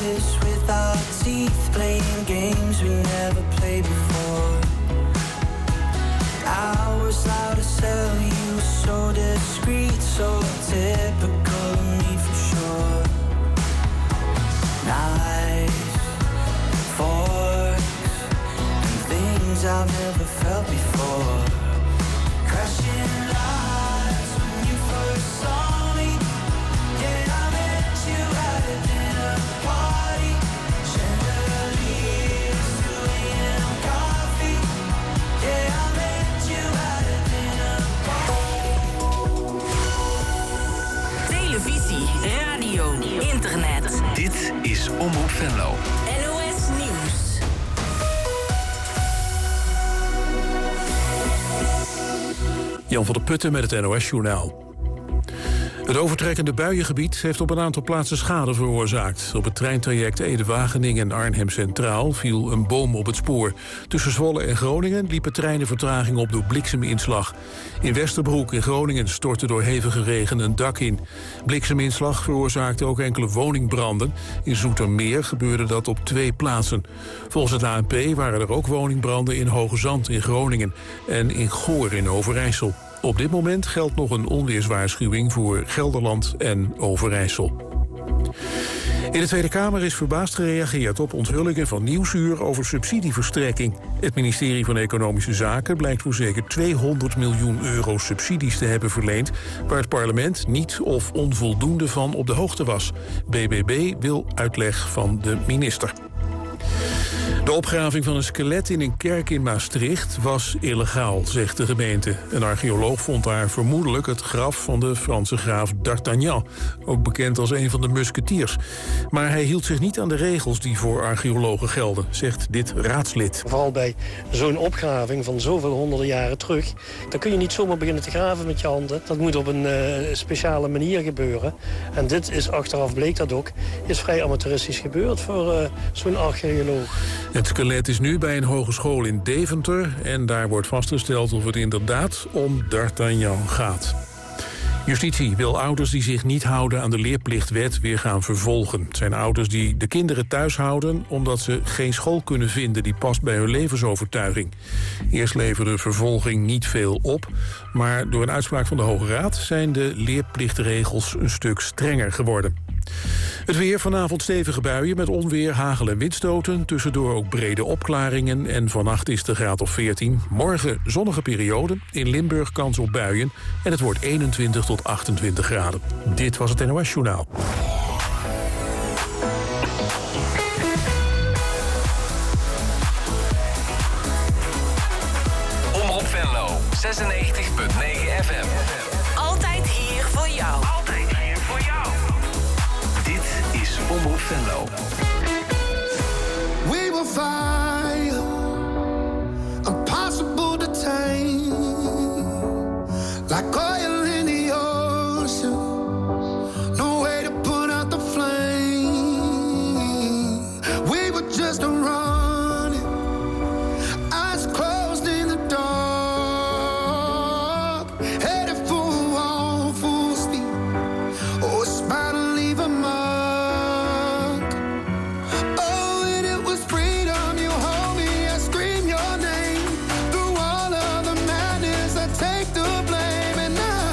this with our teeth, playing games we never played before. I was loud to sell, you were so discreet, so typical of me for sure. Knives, forks, and things I've never felt before. Crashing lights when you first saw me. Yeah, I met you at a dinner party. Chandeliers, 2 a.m. coffee. Yeah, I met you at a dinner party. Televisie, radio, internet. Dit is Omroep Venlo. NOS Nieuws. Jan van der Putten met het NOS-journaal. Het overtrekkende buiengebied heeft op een aantal plaatsen schade veroorzaakt. Op het treintraject Ede-Wageningen en Arnhem Centraal viel een boom op het spoor. Tussen Zwolle en Groningen liepen treinen vertraging op door blikseminslag. In Westerbroek in Groningen stortte door hevige regen een dak in. Blikseminslag veroorzaakte ook enkele woningbranden. In Zoetermeer gebeurde dat op 2 plaatsen. Volgens het ANP waren er ook woningbranden in Hoogezand in Groningen en in Goor in Overijssel. Op dit moment geldt nog een onweerswaarschuwing voor Gelderland en Overijssel. In de Tweede Kamer is verbaasd gereageerd op onthullingen van Nieuwsuur over subsidieverstrekking. Het ministerie van Economische Zaken blijkt voor zeker 200 miljoen euro subsidies te hebben verleend, waar het parlement niet of onvoldoende van op de hoogte was. BBB wil uitleg van de minister. De opgraving van een skelet in een kerk in Maastricht was illegaal, zegt de gemeente. Een archeoloog vond daar vermoedelijk het graf van de Franse graaf d'Artagnan, ook bekend als een van de musketiers. Maar hij hield zich niet aan de regels die voor archeologen gelden, zegt dit raadslid. Vooral bij zo'n opgraving van zoveel honderden jaren terug, dan kun je niet zomaar beginnen te graven met je handen. Dat moet op een speciale manier gebeuren. En dit is, achteraf bleek dat ook, is vrij amateuristisch gebeurd voor zo'n archeoloog. Het skelet is nu bij een hogeschool in Deventer en daar wordt vastgesteld of het inderdaad om d'Artagnan gaat. Justitie wil ouders die zich niet houden aan de leerplichtwet weer gaan vervolgen. Het zijn ouders die de kinderen thuis houden omdat ze geen school kunnen vinden die past bij hun levensovertuiging. Eerst leverde vervolging niet veel op, maar door een uitspraak van de Hoge Raad zijn de leerplichtregels een stuk strenger geworden. Het weer, vanavond stevige buien met onweer, hagel en windstoten. Tussendoor ook brede opklaringen en vannacht is de graad of 14. Morgen zonnige periode, in Limburg kans op buien en het wordt 21 tot 28 graden. Dit was het NOS Journaal. Omroep Venlo, 96.9 FM. Altijd hier voor jou. Altijd hier voor jou. Dit is Omroep Venlo. We will fire, impossible to tame, like oil in the ocean, no way to put out the flame. We were just running, eyes closed in the dark, headed for a wall full speed. Oh, it's bound to leave a mark. Oh, and it was freedom. You hold me, I scream your name. Through all of the madness, I take the blame. And now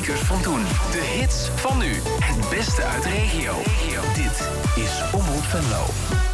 klassiekers van toen. De hits van nu. Het beste uit de regio. Dit is Omroep Venlo.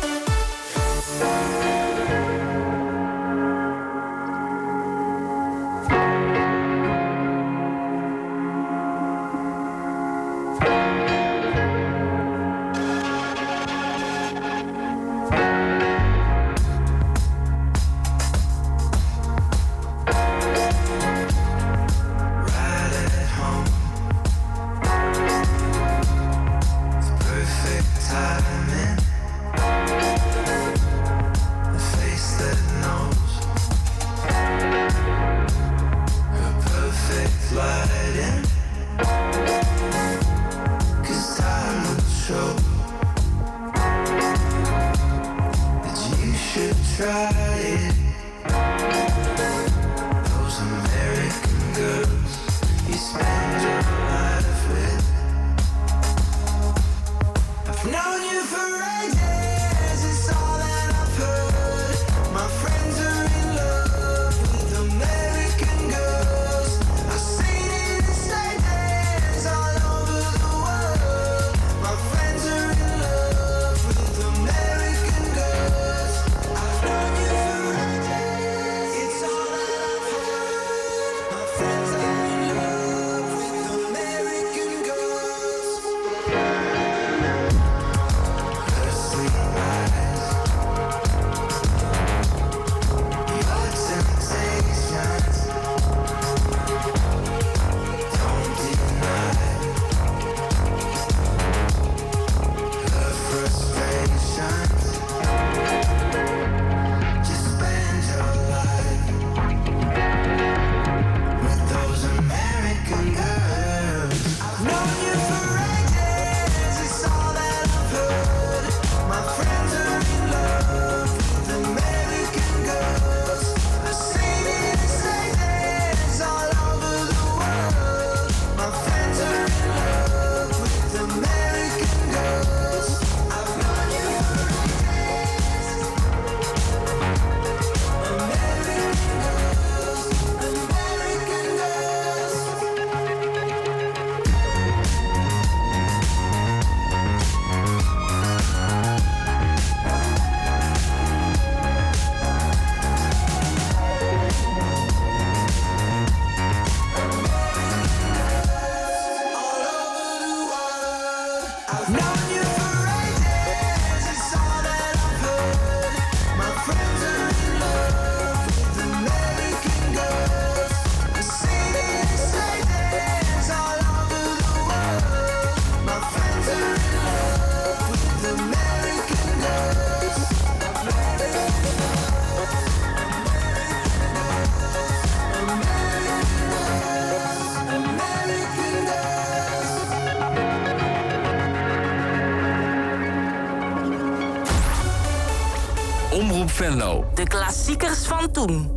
Omroep Venlo. De klassiekers van toen.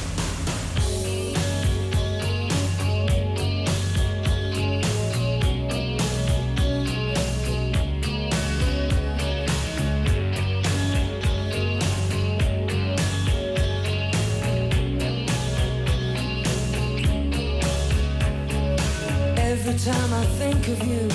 Every time I think of you,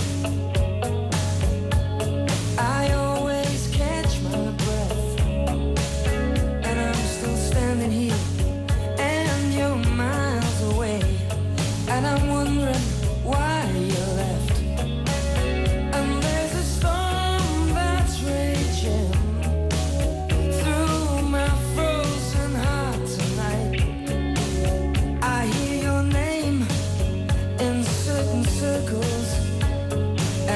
I always catch my breath, and I'm still standing here, and you're miles away, and I'm wondering why you left. And there's a storm that's raging through my frozen heart tonight. I hear your name in certain circles,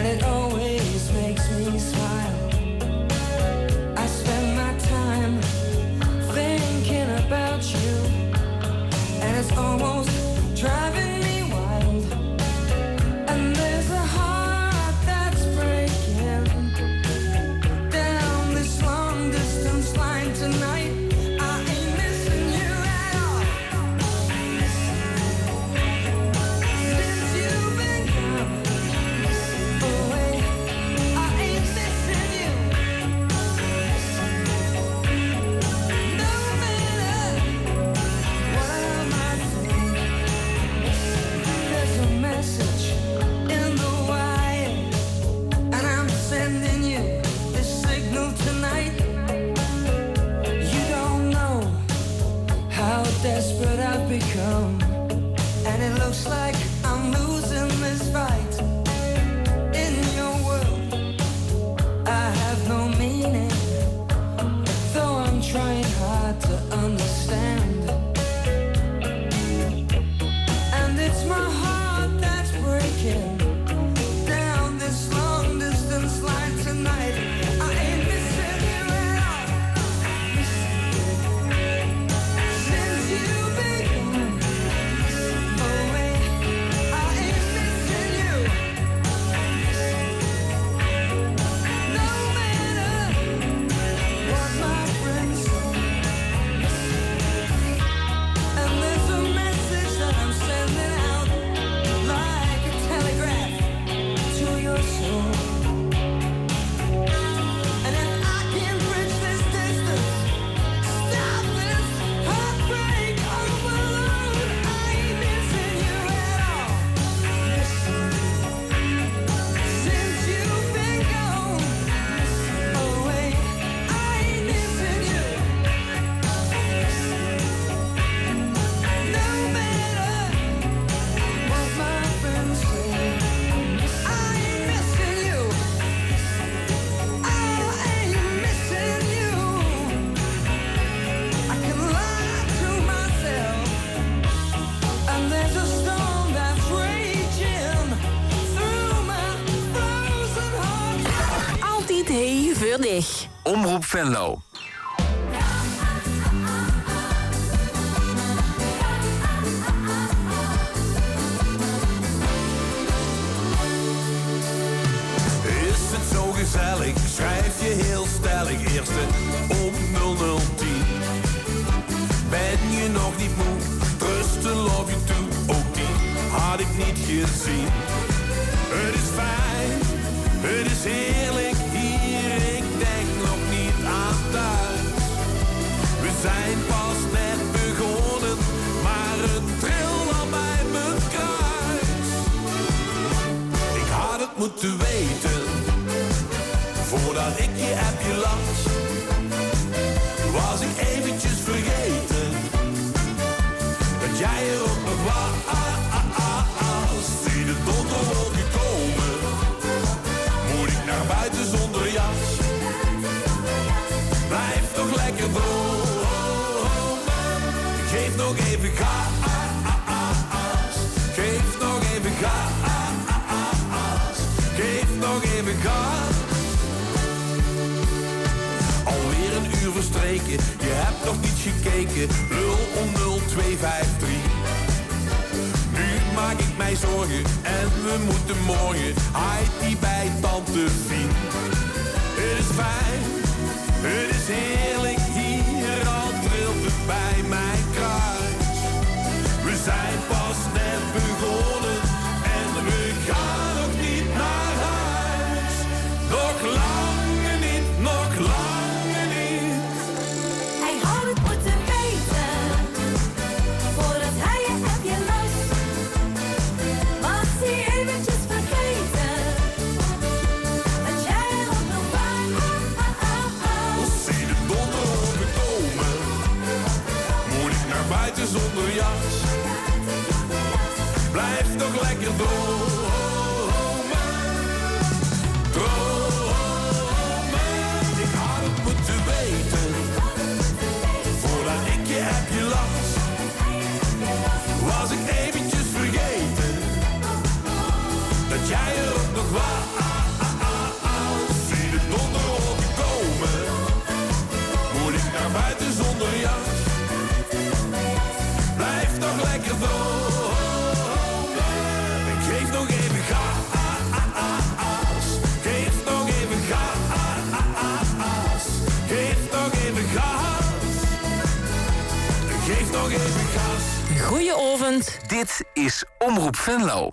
Stevig. Omroep Venlo. Is het zo gezellig, schrijf je heel stellig. Eerste om 0010. Ben je nog niet moe, trusten love you too. Ook die had ik niet gezien. Het is fijn, het is heerlijk hier. Ik denk nog niet aan thuis. We zijn pas net begonnen, maar het trilt al bij mijn kruis. Ik had het moeten weten, voordat ik je appje las. Was ik eventjes vergeten, dat jij er ook nog was. Zie de donderwolken komen, moet ik naar buiten zonder jas. Blijf toch lekker dromen, geef nog even gas. Geef nog even gas, geef nog even gas. Alweer een uur verstreken, je hebt nog niet gekeken. Lul om 0253. Nu maak ik mij zorgen en we moeten morgen Heidi bij tante Fien. Het is fijn, het is heerlijk hier, al trilt het bij mijn kruis. We zijn pas net begonnen en we gaan nog niet naar huis. Nog lange niet, nog lange niet. Hij had het moeten weten, voordat hij je appje las. Was hij eventjes vergeten, dat jij er ook nog was. Zie de donderwolken komen, moet ik naar buiten zonder jas. Blijf toch lekker dromen, dromen. Ik had het moeten weten, voordat ik je appje las. Was ik eventjes vergeten, dat jij er ook nog was. Zie de donderwolken komen, moet ik naar buiten zonder jas. Blijf toch lekker dromen, en geef nog even gas. Geef nog even gas. Geef nog even gas. Geef nog even gas. Goeie-ovend. Dit is Omroep Venlo.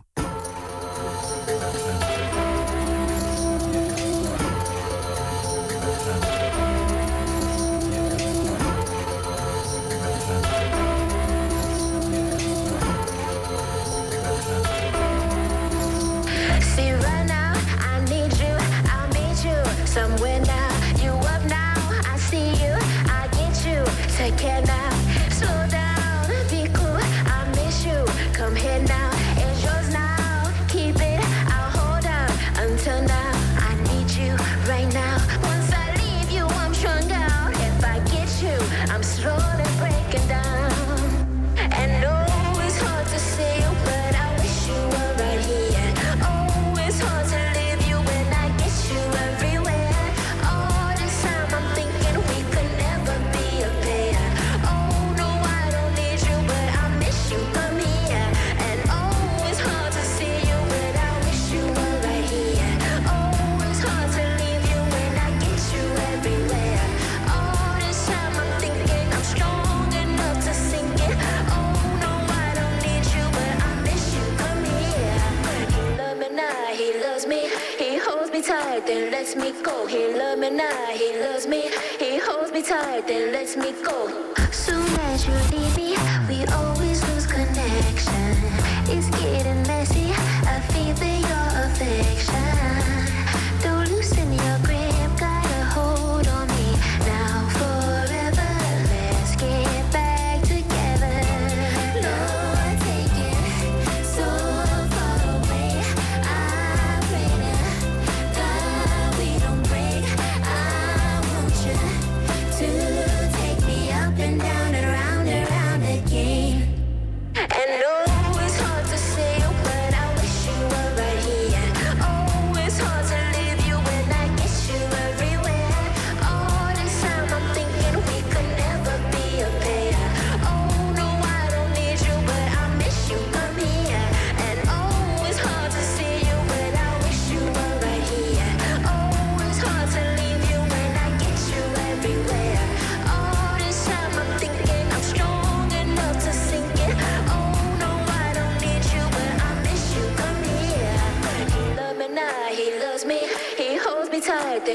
See right now, I need you, I'll meet you somewhere now. You up now, I see you, I get you. Take care now, slow down, be cool, I miss you. Come here now, it's yours now. Keep it, I'll hold on until now. I need you right now. Once I leave you, I'm strung out. If I get you, I'm slowly breaking down. And no, it's hard to see you, but I wish you were right here. Oh, it's hard to leave you when I get you everywhere. All this time I'm thinking we could never be a pair. Oh no, I don't need you, but I miss you. Come here. And oh, it's hard to see you, but I wish you were right here. Oh, it's hard to leave you when I get you everywhere. All this time I'm thinking I'm strong enough to sink it. Oh no, I don't need you, but I miss you. Come here. He loves me now, he loves me. He holds me tight, then lets me go. He loves me now, he loves me. He holds me tight, then lets me go. Soon as you leave me, we always lose connection. It's getting messy, I feel your affection. Don't loosen your grip, got a hold on me now forever. Let's get back together. Lord, take it so far away. I pray to God we don't break. I want you to take me up and down and round and round.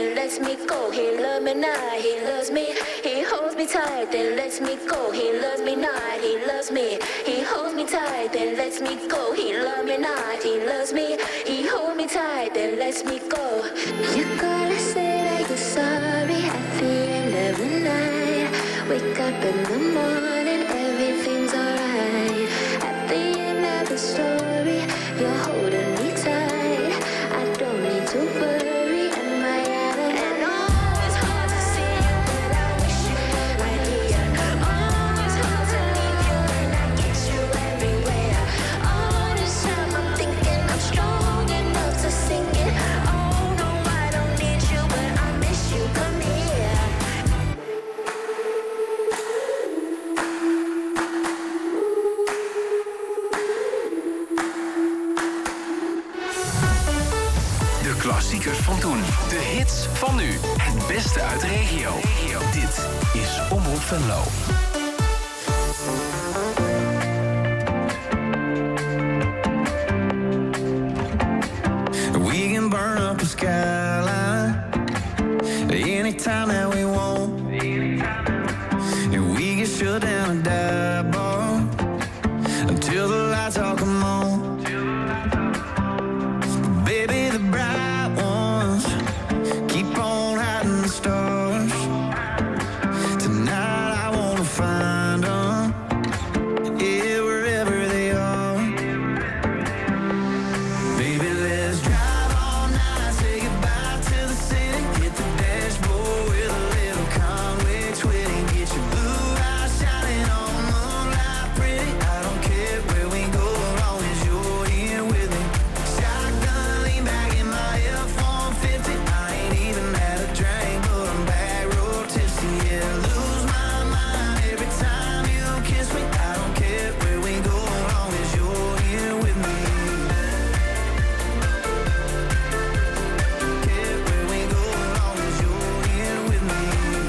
then lets me go. He loves me not, he loves me. He holds me tight, then lets me go. He loves me not, he loves me. He holds me tight, then lets me go. He loves me not, he loves me. He holds me tight, then lets me go. You gotta say that you're sorry at the end of the night. Wake up in the morning, everything's alright. At the end of the story, you're holding me tight. I don't need to worry, am I out of and oh, it's hard to see you, but I wish you were right here. Oh, it's hard to leave you when I get you everywhere. All this time I'm thinking I'm strong enough to sing it. Oh no, I don't need you, but I miss you. Come here. De klassiekers van toen. De hits van nu. Het beste uit de regio. Dit is Omroep Venlo. We can burn up the skyline anytime that we want. And we can shut down a dive bar until the lights all come on. Baby, the bright ones keep on hiding the stars. Tonight I wanna find them, yeah, wherever they are. Baby, let's drive all night, say goodbye to the city. Hit the dashboard with a little Conway twitty. Get your blue eyes shining on the moonlight pretty. I don't care where we go, as long as you're here with me. Shotgun lean back in my F-150. I ain't even had a drink, but I'm back road tipsy. Yeah, lose my mind every time you kiss me. I don't care where we go, as long as you're here with me. Care where we go, as long as you're here with me.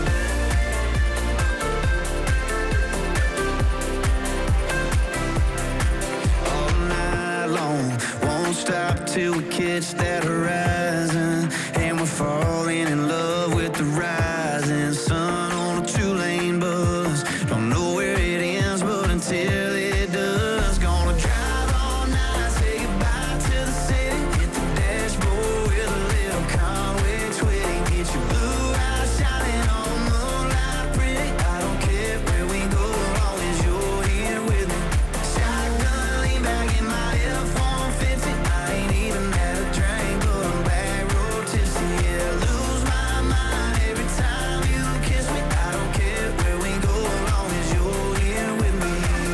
All night long, won't stop till we catch that horizon. And we're falling in love with the rising sun on a two-lane bus. Don't know where it ends, but until it does, gonna drive all night, say goodbye to the city. Hit the dashboard with a little Conway twitty. Get your blue eyes shining on the moonlight pretty. I don't care where we go, as long as you're here with me. Shotgun lean back in my F-150. I ain't even had a drink, but I'm back road tipsy. Yeah, lose my mind every time you kiss me. I don't care where we go, as long as you're here with me.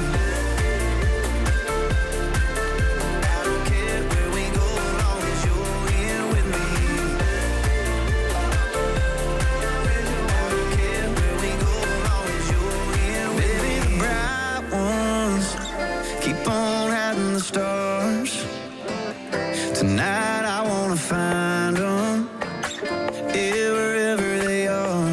I don't care where we go, as long as you're here with me. I don't care where we go, as long as you're here with me. Baby, the bright ones keep on hiding the stars. Tonight I wanna find them, yeah, wherever they are.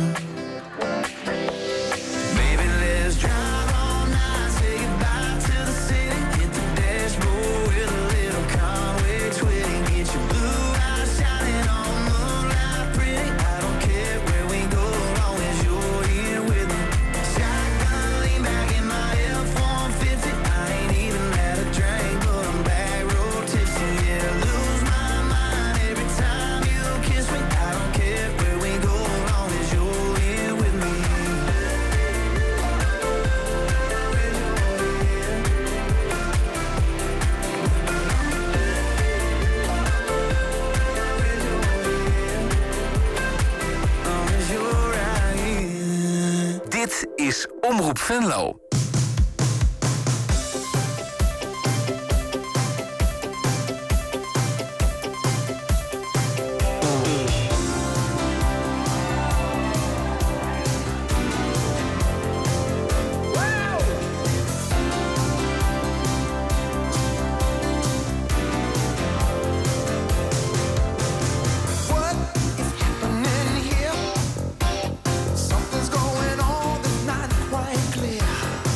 Baby, let's drive all night, say goodbye to the city. Hit the dashboard with a little Conway twitty. Get your blue eyes shining on the moonlight pretty. I don't care where we go, as long as you're here with me. Shotgun lean back in my F-150. I ain't even had a drink, but I'm back road tipsy. Yeah, lose my mind every time you kiss me. I don't care where we go, as long as you're here with me. Long as you're right here. Dit is Omroep Venlo. What is happening here? Something's going on that's not quite clear.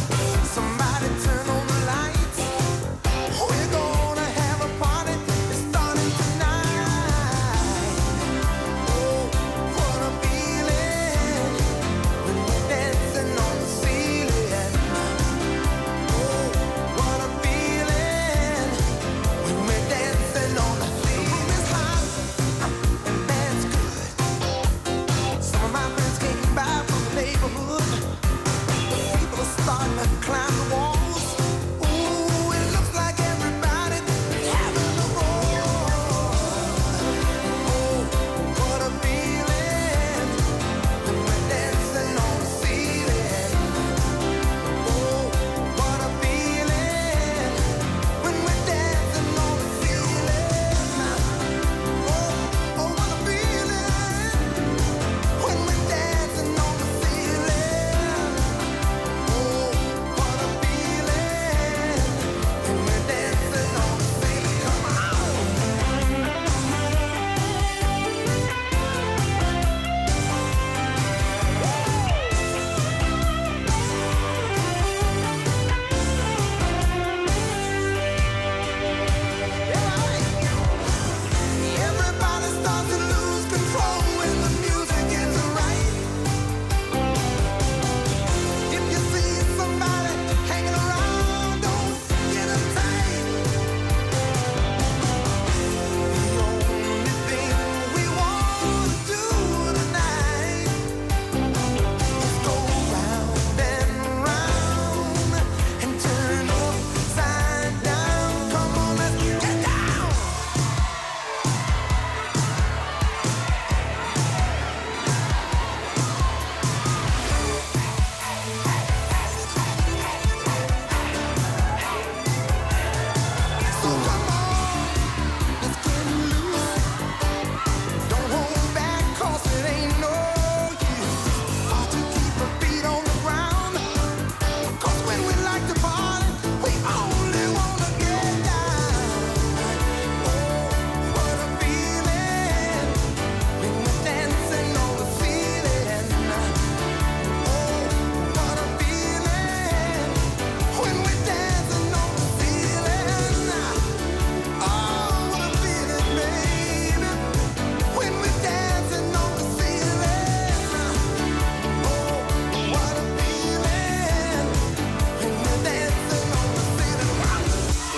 ain't no use to keep a beat on the ground. 'Cause when we like to party, we only wanna get down. Oh, what a feeling when we're dancing on the ceiling. Oh, what a feeling when we're dancing on the ceiling. Oh, what a feeling, baby, when we're dancing on the ceiling. Oh, what a feeling when we're dancing on the ceiling.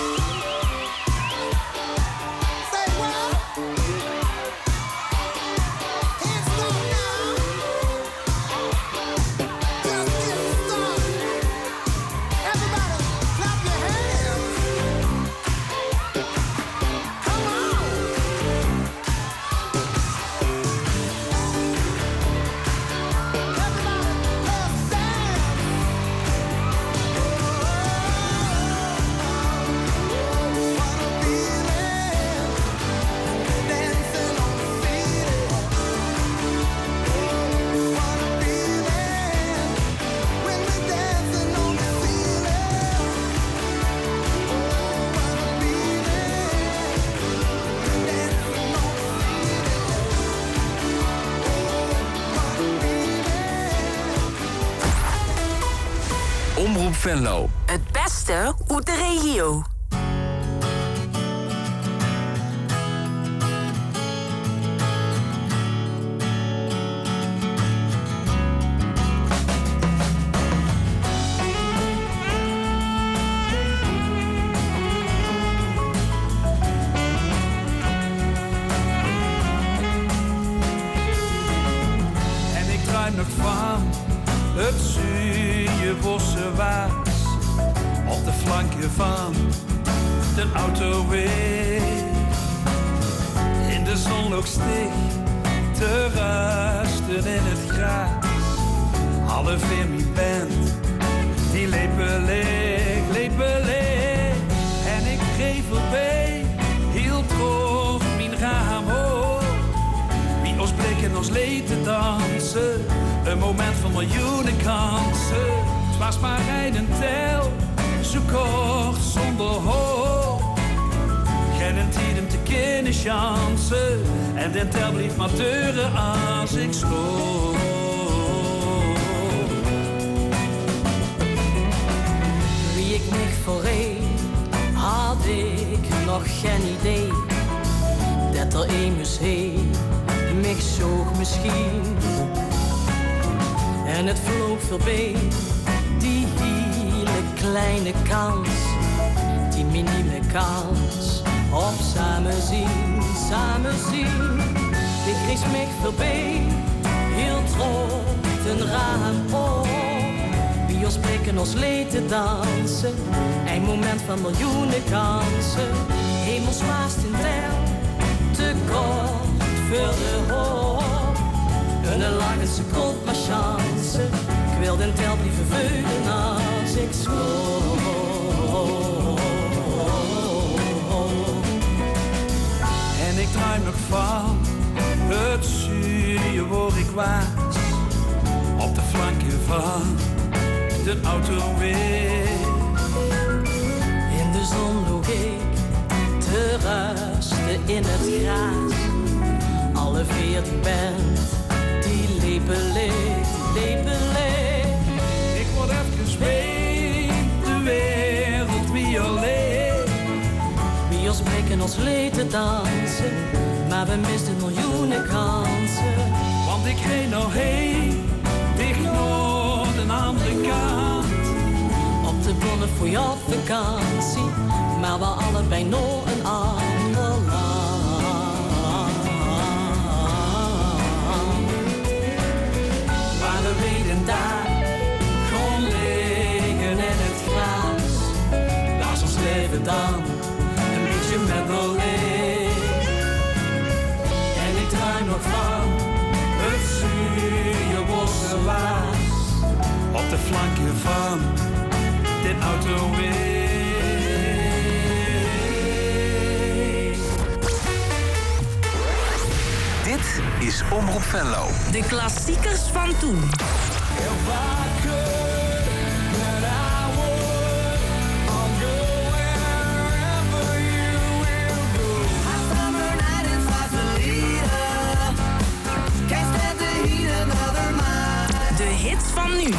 Say what? Hands up now. Just get started. Everybody, clap your hands. Come on. Everybody, let's dance. What a feeling dancing on the ceiling. What a feeling when we're dancing on the ceiling. What a feeling dancing on the Omroep Venlo. Het beste uit de regio. En ik druim nog van het zure bossenwaas op de flanken van de autoweg. In de zon nog stig te rusten in het gras. Alle Vimy band die lepen leeg. En ik reed voorbij, hield voor mijn raam hoog. Wie ons blik en ons leed te dansen, een moment van miljoenen kansen. Het was maar rijden tel, zo kort zonder hoop. Geen tijd om te kunnen chansen, en den tel bleef maar deuren als ik sloop. Wie ik mich voorheen, had ik nog geen idee. Dat er immers heen, mich zoog misschien. En het vloog voorbij, die hele kleine kans. Die minieme kans op samen zien. Ik rees mich voorbij, heel trots een raam op. Wie ons blikken ons leed te dansen, een moment van miljoenen kansen. Hemels maast in tel, te kort voor de hoop. Een lange seconde maar chance, ik wil den tel blijven vullen als ik sloop. En ik druim nog van het zure waar ik was, op de flanken van de autoweg. In de zon loog ik te rusten in het gras. Alle 14 bent, die lepen leeg. Ik word even mee, de wereld wie alleen. Wie ons blikken ons leed te dansen, maar we misten miljoenen kansen. Want ik reed nog heen, dicht naar de andere kant. Op de bonnen voor je op vakantie, maar we allebei nog een ander land. Maar we weten daar, gewoon liggen in het gras. Laat ons leven dan, een beetje met alleen. En ik druim nog van het zure bossenwaas, op de flanken van dit autoweg. Dit is Omroep Venlo. De klassiekers van toen. De hits van nu.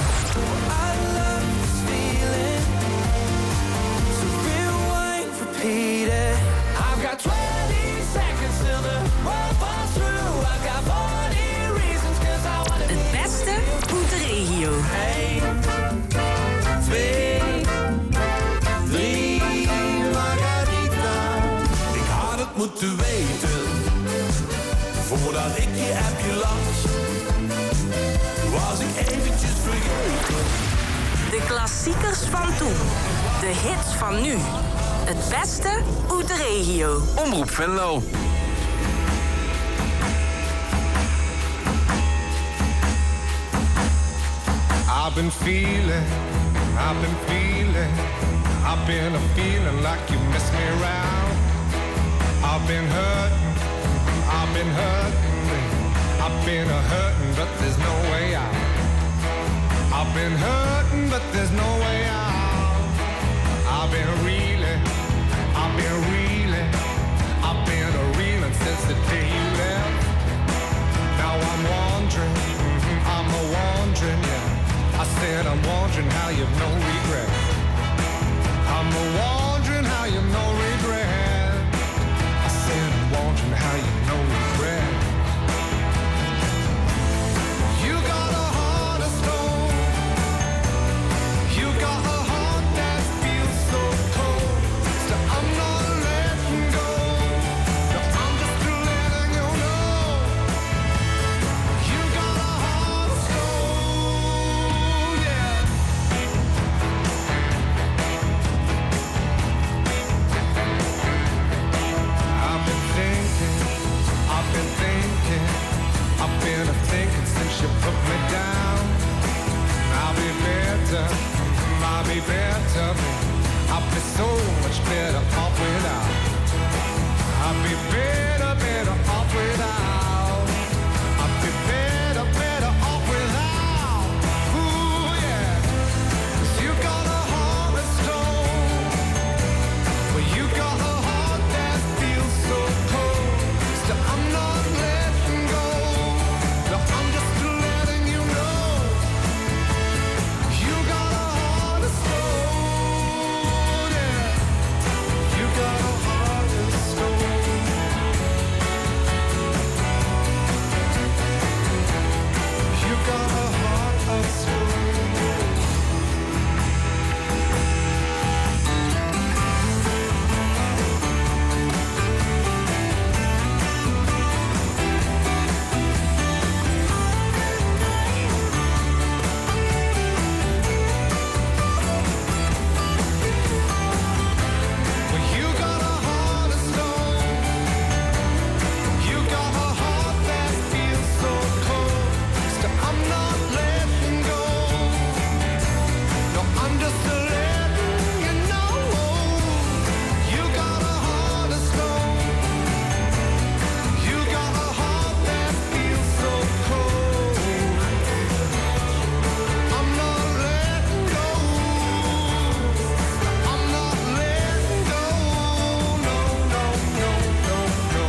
I've got 20 seconds till the world falls through. I've got 40 reasons 'cause I wanna be. Het beste uit de regio. 1, 2, 3, Margarita. Ik had het moeten weten, voordat ik je appje las, was ik eventjes vergeten. De klassiekers van toen. De hits van nu. Het beste uit de regio. Omroep Venlo. I've been feeling like you messed me around. I've been hurting, I've been a hurting, but there's no way out. I've been hurting, but there's no way out. I've been reeling since the day you left. Now I'm wondering, I'm a wondering, yeah. I said I'm wondering how you've no regret. I'm a wondering how you've no regret. I said I'm wondering how you've no regret. You got a heart of stone. You got a heart that feels so cold. So I'm not letting go. No, I'm just letting you know. You got a heart of stone, yeah. I've been thinking since you put me down. I'll be better, I'll be so much better off without. I'll be better off without. I'll be better off without. Ooh, yeah. 'Cause you got a heart of stone. Well, you got a heart that feels so cold. So I'm not letting go. No, I'm just letting you know. You got a heart of stone, yeah. You got a heart of stone. You got a heart of stone. Well, you got a heart of stone. You got a heart that feels so cold. So I'm not letting go. No, I'm just letting you know. You got a heart of stone. You got a heart that feels so cold. I'm not letting go. I'm not letting go. No, no, no, no, no.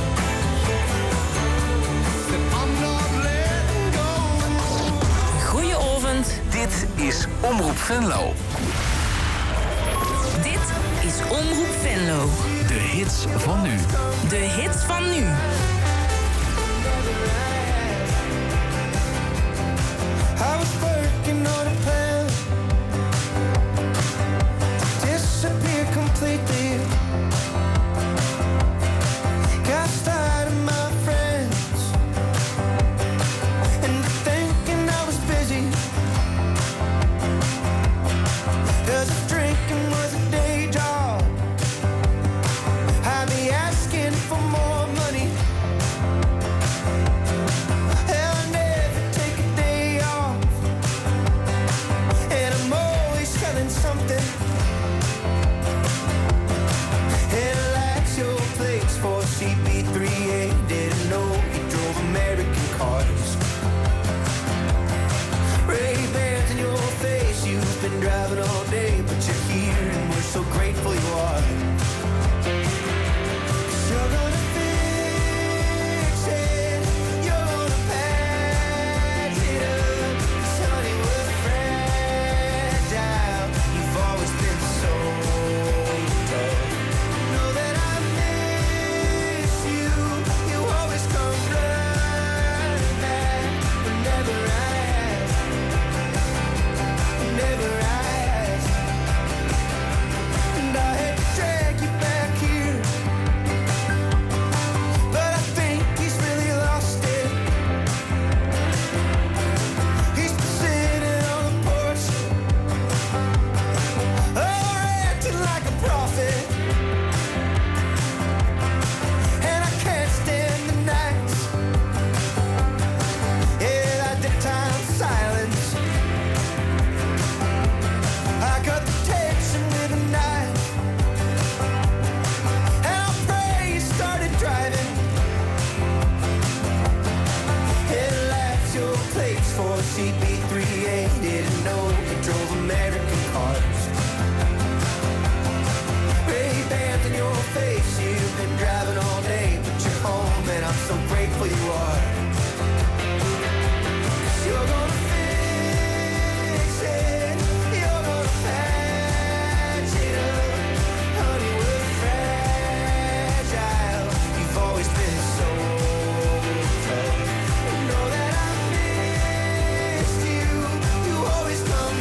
Said I'm not letting go. Goedenavond. Dit is Omroep Venlo. Dit is Omroep Venlo. De hits van nu. De hits van nu. I was working on a plan to disappear completely. Got tired of my friends and thinking I was busy. 'Cause if drinking was a day job, I'd be asking for more money. know you drove American cars. Ray-Bans in your face, you've been driving all day, but you're home and I'm so grateful you are. 'Cause you're gonna fix it, you're gonna patch it up. Honey, we're fragile, you've always been so tough. You know that I missed you, you always come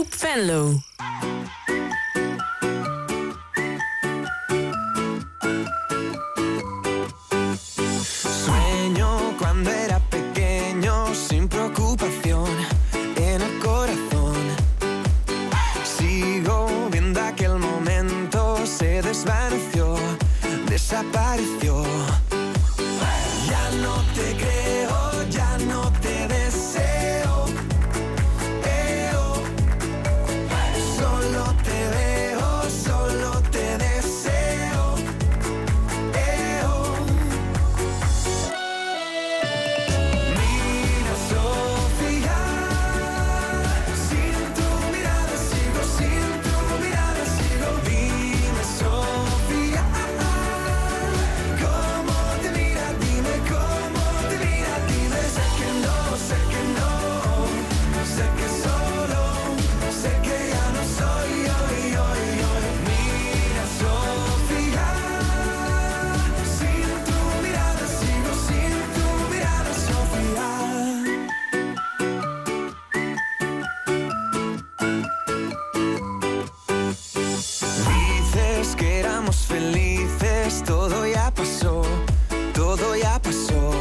Omroep Venlo. Sueño cuando era pequeño, sin preocupación en el corazón. Sigo viendo aquel momento, se desvaneció, desapareció. Ya no te creo, ya no te deseo. Solo te veo, solo te deseo. Mira, Sofía, sin tu mirada sigo, sin tu mirada sigo. Dime, Sofía, cómo te mira, dime cómo te mira, dime. Sé que no, sé que no, sé que solo, sé que ya no soy yo. Mira, Sofía, sin tu mirada sigo, sin tu mirada, Sofía. Dices que éramos felices, todo ya pasó, todo ya pasó.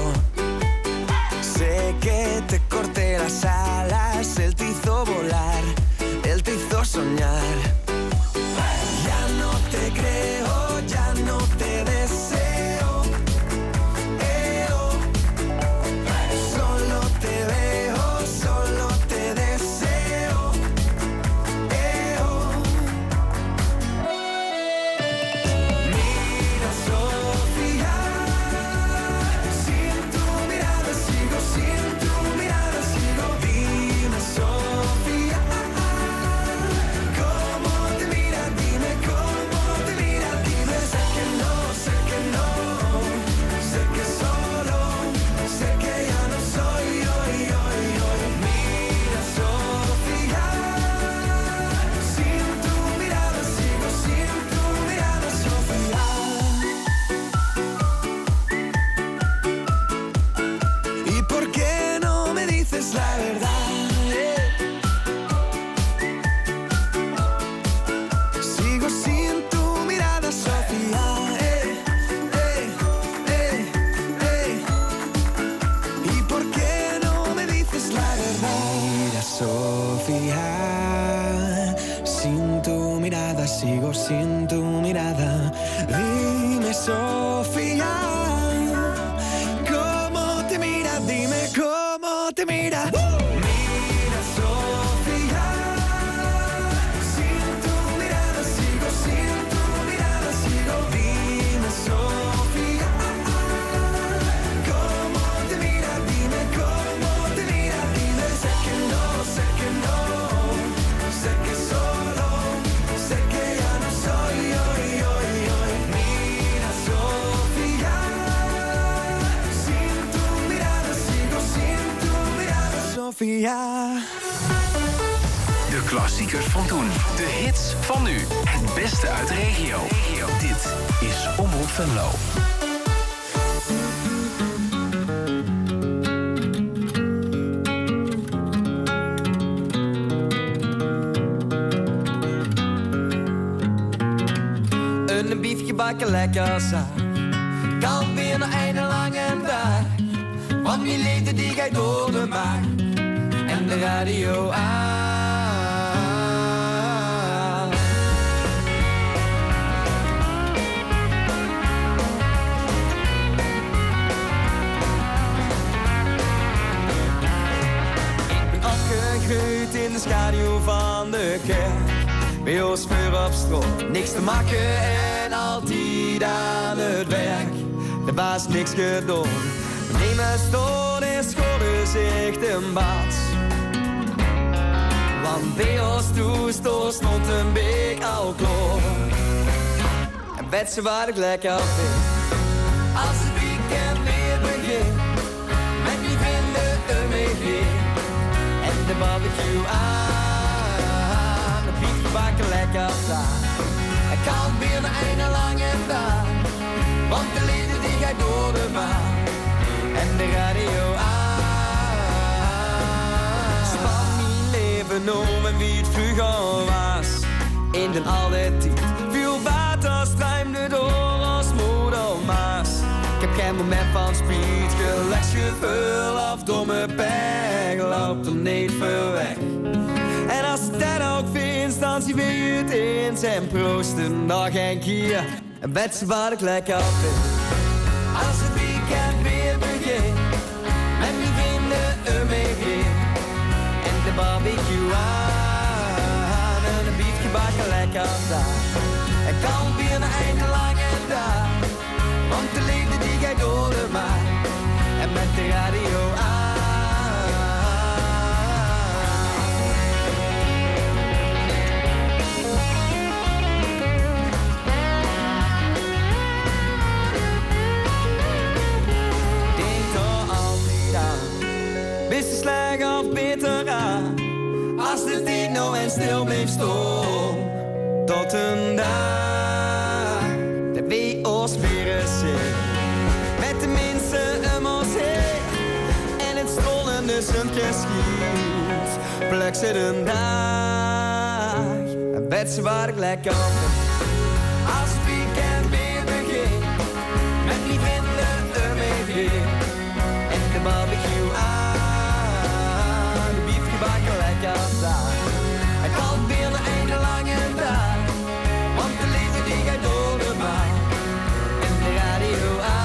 Sé que te corté las alas, él te hizo volar, él te hizo soñar. Ya no te creo, ya no te deseo. Solo te veo, solo te deseo. Mira, Sofía, sin tu mirada sigo, sin tu mirada sigo. Dime, Sofía, cómo te mira, dime cómo te mira, dime. Sé que no, sé que no, sé que solo, sé que ya no soy yo. Mira, Sofía, sin tu mirada sigo, sin tu mirada, Sofía. ¿Y por qué no me dices la verdad? Sigo sin tu mirada, Sofía. ¿Y por qué no me dices la verdad? Mira, Sofía, sin tu mirada sigo, sin tu mirada. Dime, Sofía, cómo te mira, dime cómo te mira. Mira, Sofía, sin tu mirada sigo, sin tu mirada sigo. Dime, Sofía, cómo te mira, dime cómo te mira, dime. Sé que no, sé que no, sé que solo, sé que ya no soy yo. Mira, Sofía, sin tu mirada sigo, sin tu mirada, Sofía. De klassiekers van toen. De hits van nu. Het beste uit de regio. Dit is Omroep Venlo. Een biefje bakken lekker zaak. Kan weer een einde lange dag. Want wie leefde die gaat door de maag. En de radio aan. Ik ben opgegroeid in de schaduw van de kerk. Bij ons vuur op straat, niks te maken en altijd aan het werk. De baas niks gedaan, nemen stoot en scholen zich een baas. Want bij ons toestoot stond een beek al klaar. En weet ze waar ik lekker vind, als het weekend weer begint. Met die vrienden om me heen en de barbecue aan. De biefje bakken lekker staan. Het kan weer een einde lange dag. Want de lieden die gaat door de maan. En de radio aan. Span mijn leven om en wie het vroeger was. In den oude tijd, veel water stroomde door als moedermaas. Ik heb geen moment van speed, geluksgevoel of domme pech, loopt er niet veel weg. En als dat ook vindt, dan zien we het eens en proosten nog een keer. En wetsen wat ik lekker vind. Als het weekend weer begint, met die vrienden om me heen. En de barbecue aan, en een biefje bakken lekker daar. En kan weer een einde lang en daar. Want de liefde die gaat door de maan. En met de radio aan. Is de slag of beter aan, als de tijd nou en stil blijft staan. Tot een dag, dat wij ons weer zien. Met de mensen om ons heen. En het strollende zonnetje schiet. Pluk ze de dag, en weet ze waar ik lekker op ben. Als het weekend weer begint, met die vrienden om me heen. En de barbecue aan. Bakken lekker daar. Het kan weer een einde lange dag. Want de liefde die gaat door de maan. En de radio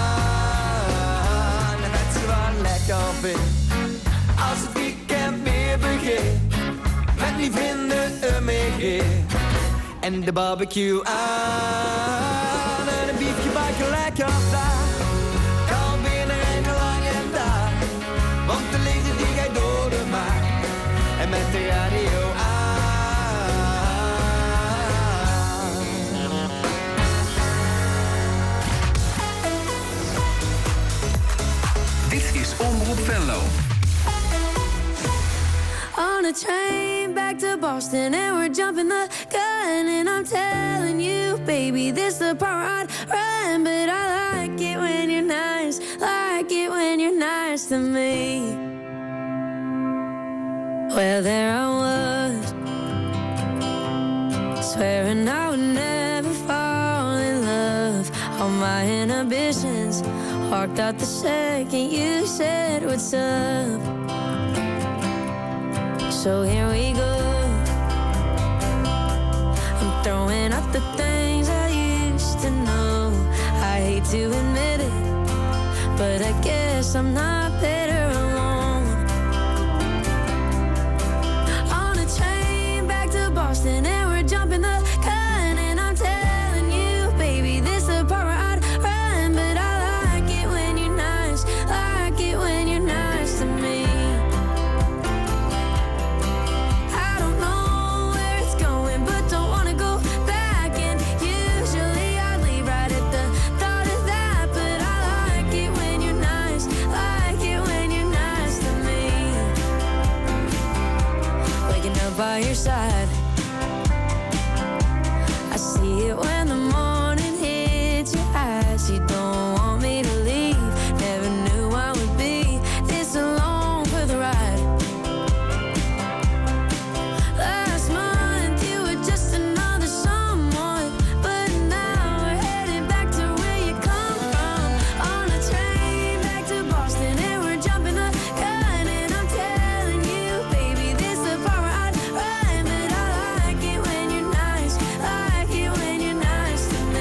aan. En met z'n waar lekker vindt. Als het weekend weer begint. Met die vrienden om me heen. En de barbecue aan. En een biefje bakken lekker daar. Kan weer een einde lange dag. Want de liefde die gaat door de maan. En met de radio aan. Dit is Omroep Venlo. On a train back to Boston and we're jumping the gun. And I'm telling you, baby, this the part I'd run. But I like it when you're nice. Like it when you're nice to me. Well, there I was, swearing I would never fall in love. All my inhibitions walked out the second you said what's up. So here we go. I'm throwing out the things I used to know. I hate to admit it, but I guess I'm not better alone. Boston and we're jumping the gun. And I'm telling you, baby, this the part where I'd run. But I like it when you're nice. Like it when you're nice to me. I don't know where it's going, but don't wanna go back. And usually I'd leave right at the thought of that. But I like it when you're nice. Like it when you're nice to me. Waking up by your side, I see it when the morning hits your eyes. You don't want me to leave. Never knew I would be this alone for the ride. Last month you were just another someone, but now we're headed back to where you come from. On a train back to Boston and we're jumping the gun. And I'm telling you, baby, this the part where I'd run. But I like it when you're nice. Like it when you're nice to me.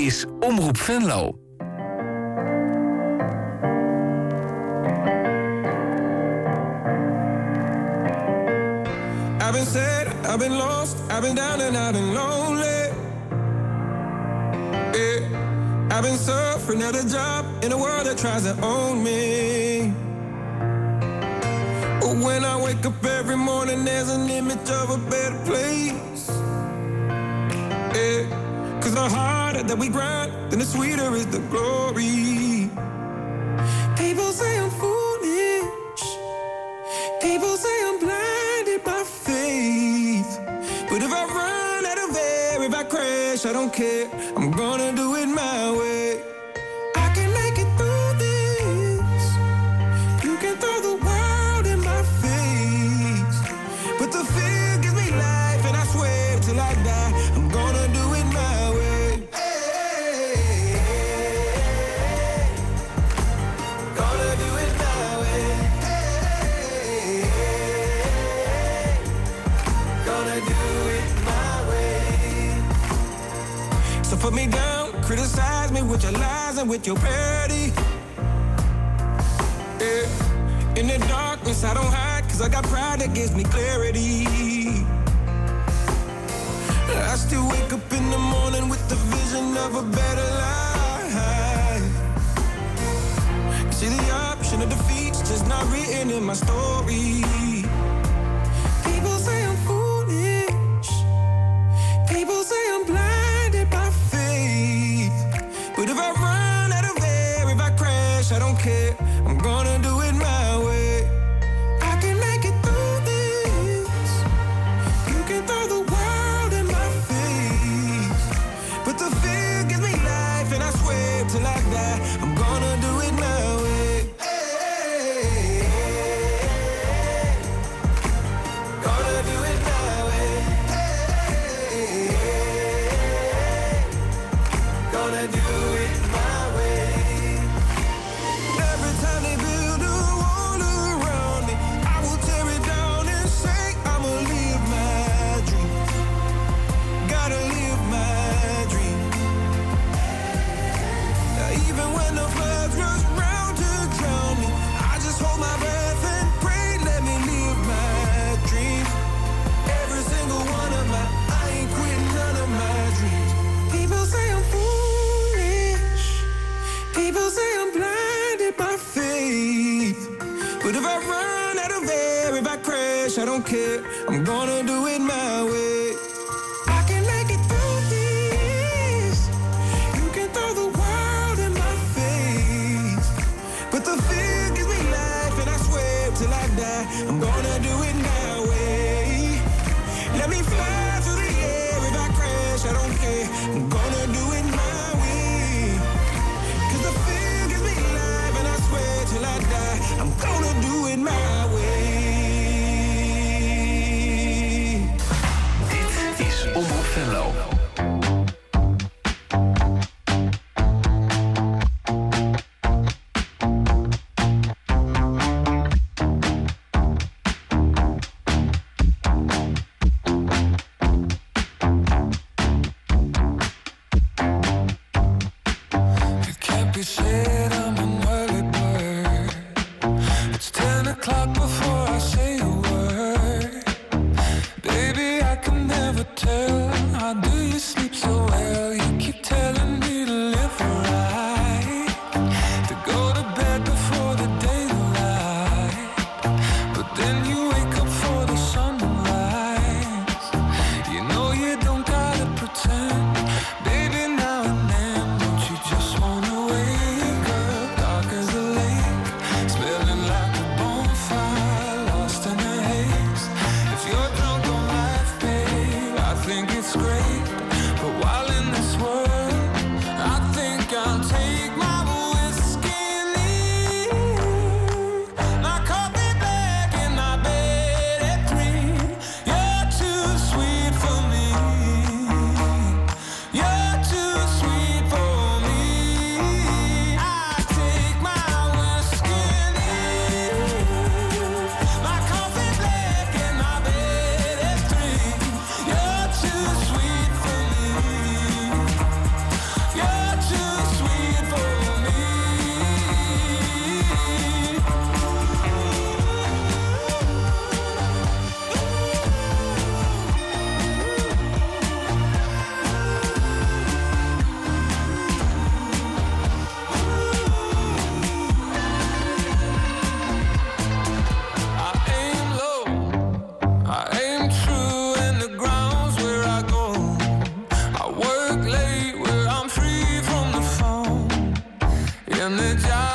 is Omroep Venlo. I've been sad, I've been lost, I've been down and I've been lonely. Yeah. I've been suffering at a job in a world that tries to own me. But when I wake up every morning, there's an image of a better place. Yeah. 'Cause the harder that we grind, then the sweeter is the glory. People say I'm foolish. People say I'm blinded by faith. But if I run out of air, if I crash, I don't care. I'm gonna do it my way. I can make it through this. You can throw the world in my face. But the fear gives me life, and I swear till I die, I'm gonna do it my way. Gonna do it my way. Gonna do it my way. So put me down, criticize me with your lies and with your parody. Yeah. In the darkness I don't hide, 'cause I got pride that gives me clarity. I still wake up in the morning with the vision of a better life. See, the option of defeat's just not written in my story. People say I'm foolish. People say I'm blinded by faith. But if I run out of air, if I crash, I don't care. I'm gonna do it my way. I can make it through this. You can throw the world in my face. But the fear gives me life, and I swear till I die, I'm gonna do it my way. Gonna do it my way. Gonna do it my way. Every time they build a wall around me, I will tear it down and say I'ma live my dream. Gotta live my dream. Now even when the floods rush round to drown me, I just hold my breath and pray, let me live my dream. Every single one of my, I ain't quitting none of my dreams. People say I'm foolish. People say I'm blinded by faith. But if I run out of air, if I crash, I don't care. I'm gonna do it my way. I can make it through this. You can throw the world in my face. But the fear gives me life, and I swear till I die, I'm gonna do it my way. Let me fly through the air, if I crash, I don't care. I'm gonna do it my way. 'Cause the fear gives me life, and I swear till I die, I'm gonna do it my way. Dit is Omroep Venlo. ben met jou.